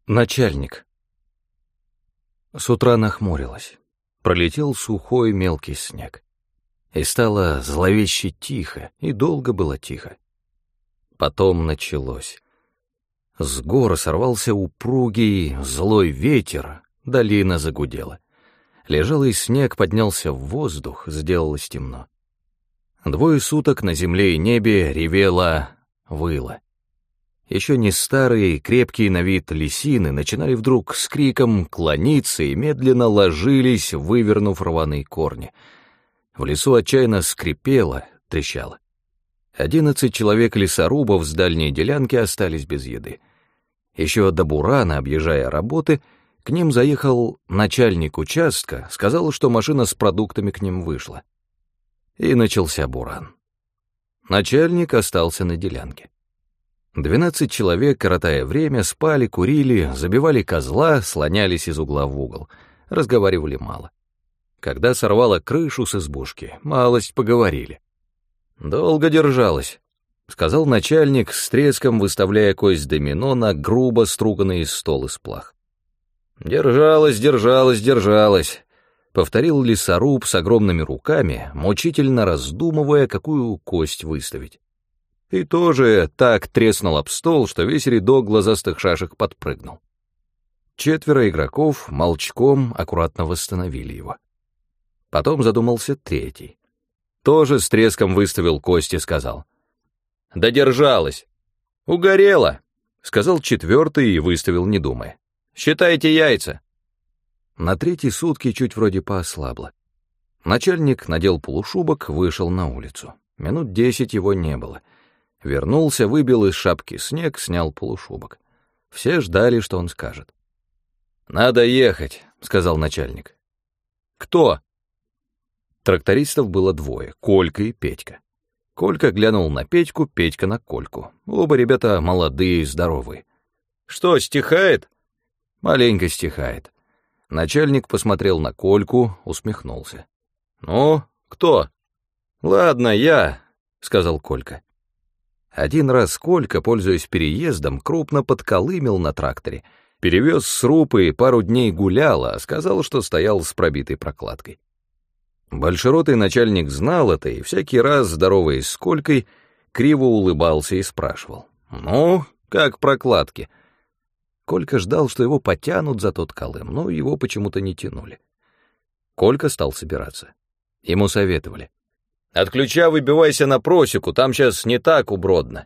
Начальник. С утра нахмурилось. Пролетел сухой мелкий снег. И стало зловеще тихо, и долго было тихо. Потом началось. С гор сорвался упругий злой ветер, долина загудела. Лежалый снег поднялся в воздух, сделалось темно. 2 суток на земле и небе ревело, выло. Еще не старые, крепкие на вид лисины начинали вдруг с криком клониться и медленно ложились, вывернув рваные корни. В лесу отчаянно скрипело, трещало. 11 человек лесорубов с дальней делянки остались без еды. Еще до бурана, объезжая работы, к ним заехал начальник участка, сказал, что машина с продуктами к ним вышла. И начался буран. Начальник остался на делянке. 12 человек, коротая время, спали, курили, забивали козла, слонялись из угла в угол, разговаривали мало. Когда сорвало крышу с избушки, малость поговорили. «Долго держалась», — сказал начальник, с треском выставляя кость домино на грубо струганный стол из плах. «Держалась, держалась, держалась», — повторил лесоруб с огромными руками, мучительно раздумывая, какую кость выставить. И тоже так треснул об стол, что весь рядок глазастых шашек подпрыгнул. 4 игроков молчком аккуратно восстановили его. Потом задумался 3. Тоже с треском выставил кость и сказал: «Да держалась! Угорела!» — сказал 4 и выставил, не думая. «Считайте яйца!» На 3 сутки чуть вроде поослабло. Начальник надел полушубок, вышел на улицу. Минут 10 его не было. Вернулся, выбил из шапки снег, снял полушубок. Все ждали, что он скажет. «Надо ехать», — сказал начальник. «Кто?» Трактористов было 2, Колька и Петька. Колька глянул на Петьку, Петька на Кольку. Оба ребята молодые и здоровые. «Что, стихает?» «Маленько стихает». Начальник посмотрел на Кольку, усмехнулся. «Ну, кто?» «Ладно, я», — сказал Колька. Один раз Колька, пользуясь переездом, крупно подколымел на тракторе, перевез сруб и пару дней гулял, а сказал, что стоял с пробитой прокладкой. Большеротый начальник знал это и всякий раз, здороваясь с Колькой, криво улыбался и спрашивал: «Ну, как прокладки?» Колька ждал, что его потянут за тот колым, но его почему-то не тянули. Колька стал собираться. Ему советовали: «От ключа выбивайся на просеку, там сейчас не так убродно».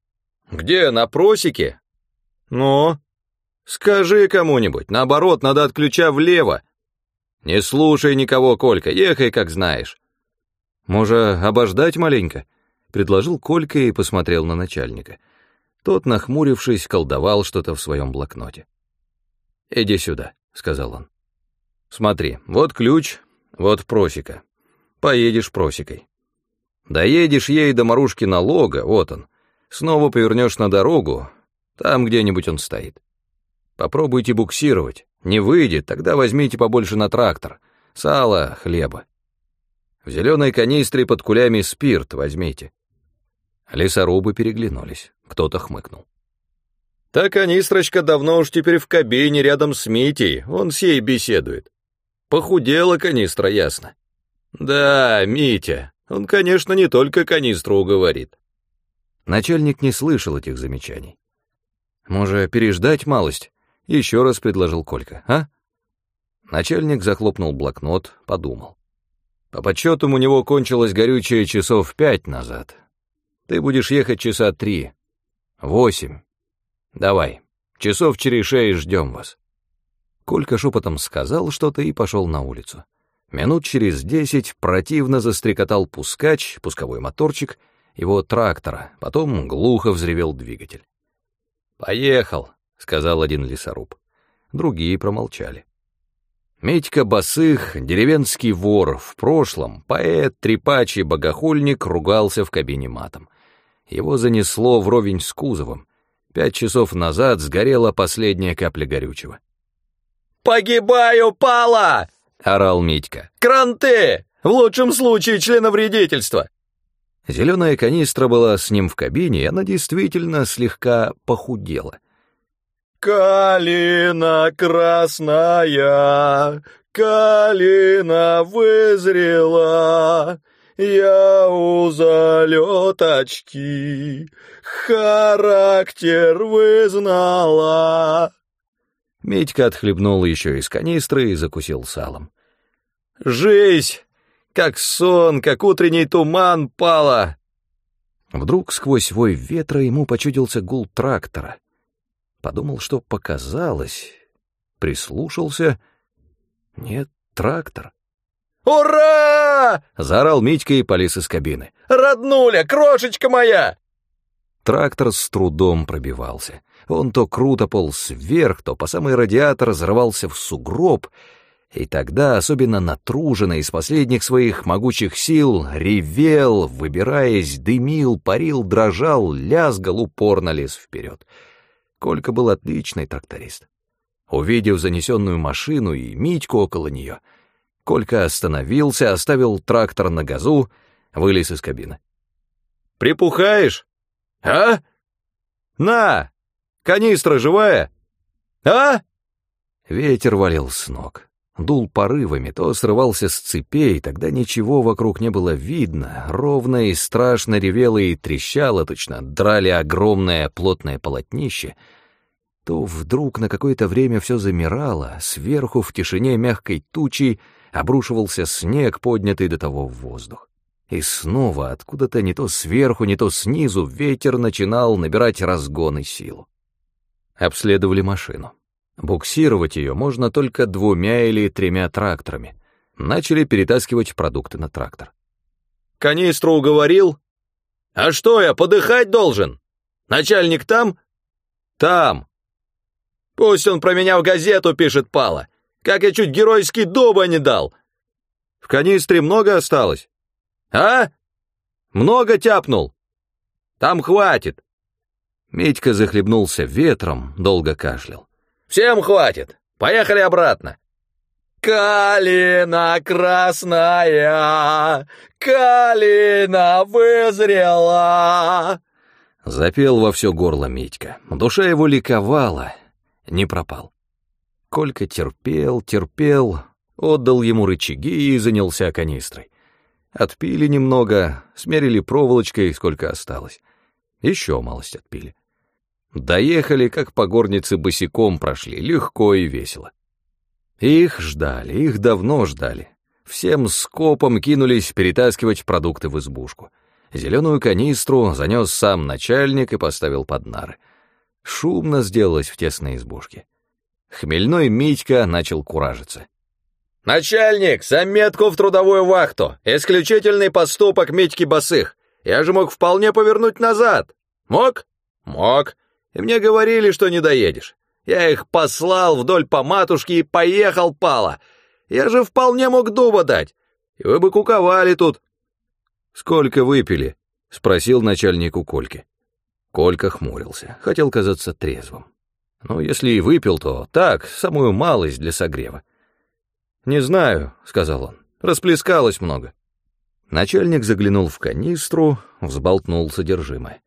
«Где, на просеке?» «Ну, скажи кому-нибудь, наоборот, надо от ключа влево». «Не слушай никого, Колька, ехай, как знаешь». «Может, обождать маленько?» — предложил Колька и посмотрел на начальника. Тот, нахмурившись, колдовал что-то в своем блокноте. «Иди сюда», — сказал он. «Смотри, вот ключ, вот просека. Поедешь просекой. Доедешь ей до Марушкина лога, вот он. Снова повернешь на дорогу, там где-нибудь он стоит. Попробуйте буксировать. Не выйдет, тогда возьмите побольше на трактор. Сала, хлеба. В зеленой канистре под кулями спирт возьмите». Лесорубы переглянулись. Кто-то хмыкнул. «Та канистрочка давно уж теперь в кабине рядом с Митей, он с ей беседует. Похудела канистра, ясно». «Да, Митя, он, конечно, не только канистру уговорит». Начальник не слышал этих замечаний. «Может, переждать малость?» — еще раз предложил Колька, а? Начальник захлопнул блокнот, подумал. По подсчетам у него кончилось горючее часов 5 назад. Ты будешь ехать часа 3. 8. Давай, часов через 6 ждем вас. Колька шепотом сказал что-то и пошел на улицу. Минут через 10 противно застрекотал пускач, пусковой моторчик его трактора, потом глухо взревел двигатель. «Поехал», — сказал один лесоруб. Другие промолчали. Митька Босых, деревенский вор, в прошлом поэт, трепач и богохульник, ругался в кабине матом. Его занесло вровень с кузовом. 5 часов назад сгорела последняя капля горючего. «Погибаю, Пала!» — орал Митька. «Кранты! В лучшем случае членовредительство!» Зеленая канистра была с ним в кабине, и она действительно слегка похудела. «Калина красная, калина вызрела, я у залеточки характер вызнала». Митька отхлебнул еще из канистры и закусил салом. «Жизнь, как сон, как утренний туман пала!» Вдруг сквозь вой ветра ему почудился гул трактора. Подумал, что показалось, прислушался. Нет, трактор. «Ура!» — заорал Митька и полез из кабины. «Роднуля, крошечка моя!» Трактор с трудом пробивался. Он то круто полз вверх, то по самый радиатор взрывался в сугроб, и тогда, особенно натруженный из последних своих могучих сил, ревел, выбираясь, дымил, парил, дрожал, лязгал, упорно лез вперед. Колька был отличный тракторист. Увидев занесенную машину и Митьку около нее, Колька остановился, оставил трактор на газу, вылез из кабины. «Припухаешь? А? На! Канистра живая? А?» Ветер валил с ног. Дул порывами, то срывался с цепей, тогда ничего вокруг не было видно, ровно и страшно ревело и трещало, точно драли огромное плотное полотнище, то вдруг на какое-то время все замирало, сверху в тишине мягкой тучи обрушивался снег, поднятый до того в воздух. И снова откуда-то не то сверху, не то снизу ветер начинал набирать разгон и силу. Обследовали машину. Буксировать ее можно только 2 или 3 тракторами. Начали перетаскивать продукты на трактор. «Канистру уговорил? А что, я подыхать должен? Начальник там?» «Там!» «Пусть он про меня в газету пишет, пала. Как я чуть геройский дуба не дал!» «В канистре много осталось?» «А? Много тяпнул?» «Там хватит!» Митька захлебнулся ветром, долго кашлял. «Всем хватит! Поехали обратно!» «Калина красная, калина вызрела!» Запел во все горло Митька. Душа его ликовала, не пропал. Колька терпел, отдал ему рычаги и занялся канистрой. Отпили немного, смерили проволочкой, сколько осталось. Еще малость отпили. Доехали, как по горнице босиком прошли, легко и весело. Их ждали, их давно ждали. Всем скопом кинулись перетаскивать продукты в избушку. Зеленую канистру занес сам начальник и поставил под нары. Шумно сделалось в тесной избушке. Хмельной Митька начал куражиться. «Начальник, заметку в трудовую вахту! Исключительный поступок Митьки Босых! Я же мог вполне повернуть назад! Мог? Мог! И мне говорили, что не доедешь. Я их послал вдоль по матушке и поехал, пала! Я же вполне мог дуба дать, и вы бы куковали тут!» «Сколько выпили?» — спросил начальник у Кольки. Колька хмурился, хотел казаться трезвым. Но если и выпил, то так, самую малость для согрева. «Не знаю», — сказал он, — «расплескалось много». Начальник заглянул в канистру, взболтнул содержимое.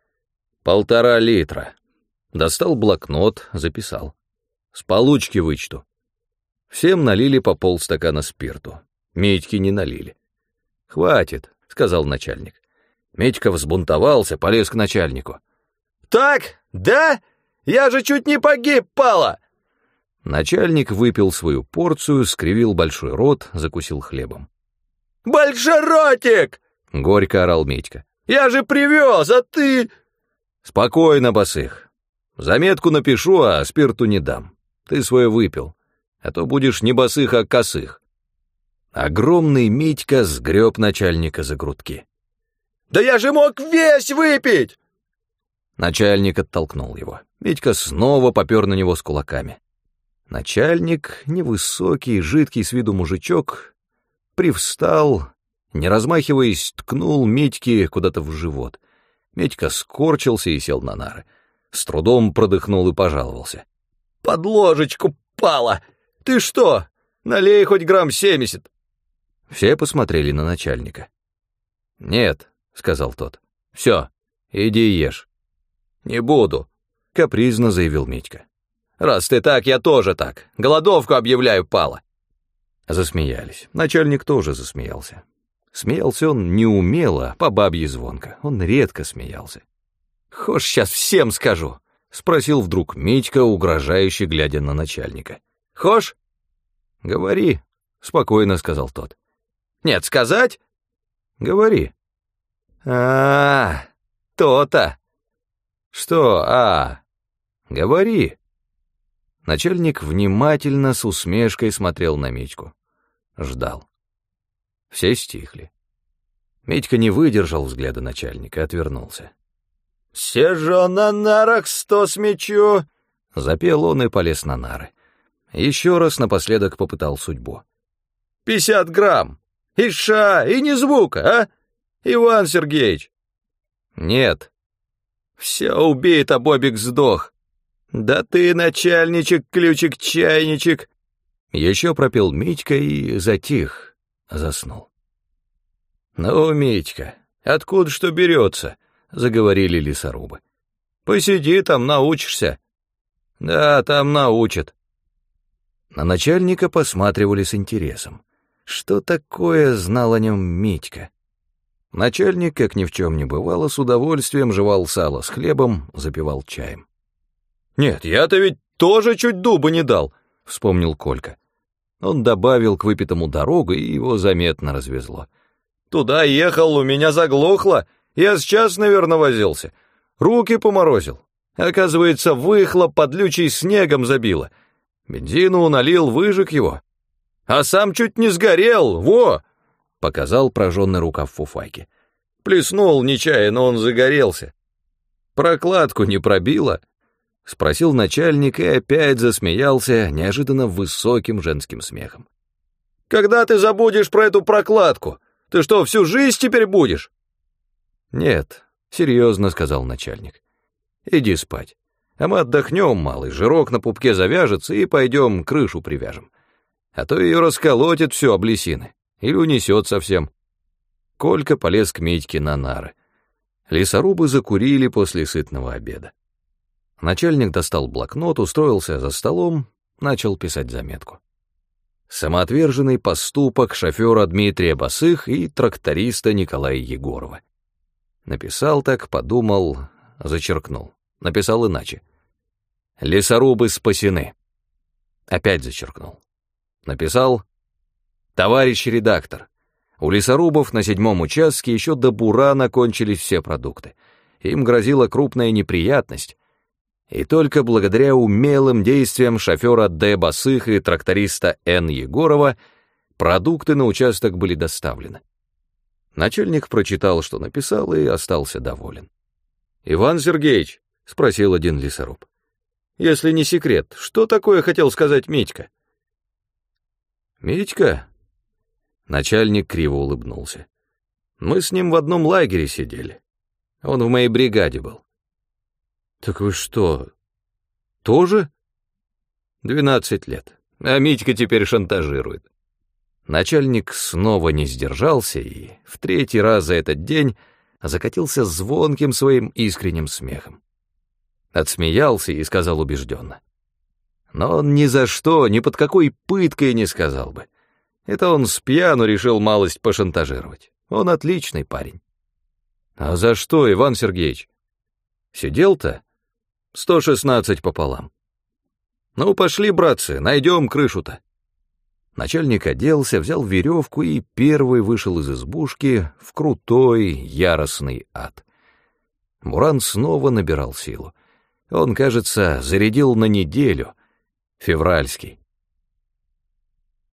1,5 литра. Достал блокнот, записал. С получки вычту. Всем налили по полстакана спирту. Митьке не налили. «Хватит», — сказал начальник. Митька взбунтовался, полез к начальнику. «Так, да? Я же чуть не погиб, пала!» Начальник выпил свою порцию, скривил большой рот, закусил хлебом. «Большеротик!» — горько орал Митька. «Я же привез, а ты...» «Спокойно, Босых. Заметку напишу, а спирту не дам. Ты свое выпил, а то будешь не босых, а косых». Огромный Митька сгреб начальника за грудки. «Да я же мог весь выпить!» Начальник оттолкнул его. Митька снова попер на него с кулаками. Начальник, невысокий, жидкий с виду мужичок, привстал, не размахиваясь, ткнул Митьке куда-то в живот. Митька скорчился и сел на нары. С трудом продыхнул и пожаловался. «Под ложечку пала! Ты что, налей хоть грамм 70!» Все посмотрели на начальника. «Нет», — сказал тот, — «все, иди ешь». «Не буду», — капризно заявил Митька. Раз ты так, я тоже так. Голодовку объявляю, Пала. Засмеялись. Начальник тоже засмеялся. Смеялся он неумело, по бабье звонко. Он редко смеялся. «Хошь, сейчас всем скажу», — спросил вдруг Митька, угрожающе глядя на начальника. «Хошь?» «Говори», — спокойно сказал тот. «Нет, сказать?» «Говори». То-то». «Что, Говори». Начальник внимательно с усмешкой смотрел на Митьку. Ждал. Все стихли. Митька не выдержал взгляда начальника, отвернулся. «Сижу на нарах 100 с мячу!» Запел он и полез на нары. Еще раз напоследок попытал судьбу. 50 грамм! И ша, и ни звука, а? Иван Сергеевич!» «Нет». «Все убит, а Бобик сдох. Да ты, начальничек, ключик-чайничек!» Еще пропел Митька и затих, заснул. «Ну, Митька, откуда что берется?» — заговорили лесорубы. «Посиди там, научишься». «Да, там научат». На начальника посматривали с интересом. Что такое знал о нем Митька? Начальник, как ни в чем не бывало, с удовольствием жевал сало с хлебом, запивал чаем. «Нет, я-то ведь тоже чуть дуба не дал», — вспомнил Колька. Он добавил к выпитому дорогу, и его заметно развезло. «Туда ехал, у меня заглохло. Я сейчас, наверное, возился. Руки поморозил. Оказывается, выхлоп под лючей снегом забило. Бензину налил, выжег его. А сам чуть не сгорел, во!» — показал прожженный рукав фуфайки. Плеснул нечаянно, он загорелся. «Прокладку не пробило?» — спросил начальник и опять засмеялся неожиданно высоким женским смехом. «Когда ты забудешь про эту прокладку? Ты что, всю жизнь теперь будешь?» «Нет», — серьезно сказал начальник. «Иди спать, а мы отдохнем, малый, жирок на пупке завяжется и пойдем крышу привяжем. А то ее расколотит все об лисины или унесет совсем». Колька полез к Митьке на нары. Лесорубы закурили после сытного обеда. Начальник достал блокнот, устроился за столом, начал писать заметку. Самоотверженный поступок шофера Дмитрия Босых и тракториста Николая Егорова. Написал так, подумал, зачеркнул. Написал иначе. Лесорубы спасены. Опять зачеркнул. Написал: товарищ редактор, у лесорубов на 7-м участке еще до бурана кончились все продукты. Им грозила крупная неприятность. И только благодаря умелым действиям шофера Д. Босых и тракториста Н. Егорова продукты на участок были доставлены. Начальник прочитал, что написал, и остался доволен. «Иван Сергеевич», — спросил один лесоруб, — «если не секрет, что такое хотел сказать Митька?» «Митька?» Начальник криво улыбнулся. «Мы с ним в одном лагере сидели. Он в моей бригаде был». «Так вы что, тоже?» 12 лет, а Митька теперь шантажирует». Начальник снова не сдержался и в 3-й раз за этот день закатился звонким своим искренним смехом. Отсмеялся и сказал убежденно: «Но он ни за что, ни под какой пыткой не сказал бы. Это он с пьяну решил малость пошантажировать. Он отличный парень». «А за что, Иван Сергеевич?» «Сидел-то 116 пополам». «Ну, пошли, братцы, найдем крышу-то». Начальник оделся, взял веревку и первый вышел из избушки в крутой, яростный ад. Буран снова набирал силу. Он, кажется, зарядил на неделю, февральский.